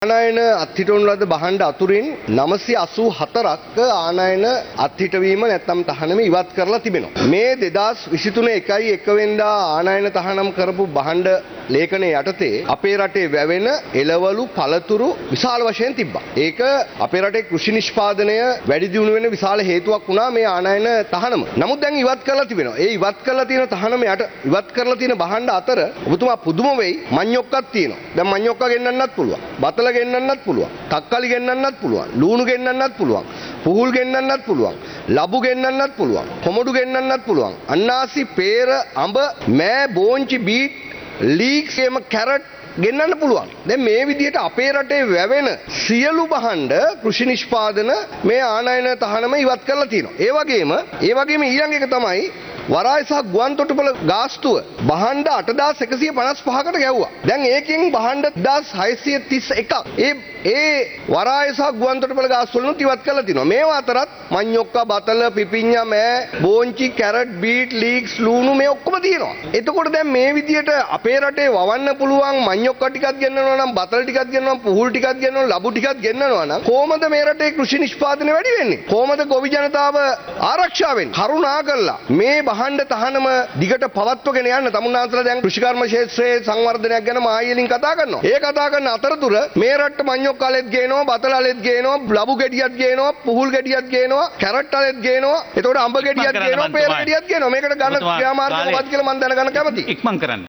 ආනයන අත්හිටවන ලද භාණ්ඩ අතුරින් 984ක් ආනයන අත්හිටවීම නැත්නම් තහනම ඉවත් කරලා තිබෙනවා. මේ 2023 1 වෙනිදා ආනයන තහනම් කරපු භාණ්ඩ ලේඛනයේ යටතේ අපේ රටේ වැවෙන එළවලු පළතුරු විශාල වශයෙන් තිබ්බා. ඒක අපේ රටේ කෘෂි නිෂ්පාදනය වැඩි දියුණු වෙන විශාල හේතුවක් වුණා මේ ආනයන තහනම. නමුත් දැන් ඉවත් කරලා තිබෙනවා. ඒ ඉවත් කරලා තියෙන තහනම යට ඉවත් කරලා තියෙන භාණ්ඩ අතර ඔබතුමා පුදුම වෙයි මඤ්ඤොක්කක් තියෙනවා. දැන් මඤ්ඤොක්ක ගෙන්නන්නත් පුළුවන්. බතල ගෙන්නන්නත් පුළුවන්. තක්කලි ගෙන්නන්නත් පුළුවන්. ලූණු ගෙන්නන්නත් පුළුවන්. පුහුල් ගෙන්නන්නත් පුළුවන්. ලබු ගෙන්නන්නත් පුළුවන්. කොමඩු ගෙන්නන්නත් පුළුවන්. අන්නාසි, පේර, අඹ, මෑ, බෝංචි, බීට්, ලීක්ස් එම කැරට් ගෙන්නන්න පුළුවන්. දැන් මේ විදිහට අපේ රටේ වැවෙන සියලු භාණ්ඩ කෘෂි නිෂ්පාදන මේ ආනයන තහනම ඉවත් කරලා තියෙනවා. ඒ වගේම ඊළඟ එක තමයි වරාය සහ ගුවන් තොටුපළ ගාස්තුව භාණ්ඩ 8155කට ගැව්වා. දැන් ඒකෙන් භාණ්ඩ 1631ක් ඒ වරාය සහ ගුවන් තොටුපළ ගාස්තුව වලින් ඉවත් කරලා තිනවා. මේවා අතරත් මඤ්ඤොක්ක, බතල, පිපිඤ්ඤා, මෑ, බෝංචි, කැරට්, බීට්, ලීක්ස්, ලූණු මේ ඔක්කොම තියෙනවා. එතකොට දැන් මේ විදිහට අපේ රටේ වවන්න පුළුවන් මඤ්ඤොක්ක ටිකක් ගෙන්නනවා නම්, බතල ටිකක් ගෙන්නනවා නම්, පුහුල් ටිකක් ගෙන්නනවා නම්, ලබු ටිකක් ගෙන්නනවා නම් කොහොමද මේ රටේ කෘෂි නිෂ්පාදනය වැඩි වෙන්නේ? කොහොමද ගොවි ජනතාව ආරක්ෂා වෙන්නේ? කරුණා කරලා මේ භාණ්ඩ තහනම දිගට පවත්වගෙන යන්න තමුන්නාන්සලා දැන් කෘෂිකර්ම ක්ෂේත්‍රයේ සංවර්ධනයක් ගැන මායිලින් කතා කරනවා. ඒ කතා කරන අතරතුර මේ රටට මඤ්ඤොක්ක අලෙත් ගේනවා, බතල අලෙත් ගේනවා, ලබු ගෙඩියක් ගේනවා, පුහුල් ගෙඩියක් ගේනවා, කැරට් අලෙත් ගේනවා. එතකොට අඹ ගෙඩියක් ගේනවා, පේර ගෙඩියක් ගේනවා. මේකට ගන්න ක්‍රියාමාර්ග මොකක්ද කියලා මම දැනගන්න කැමතියි. ඉක්මන් කරන්න.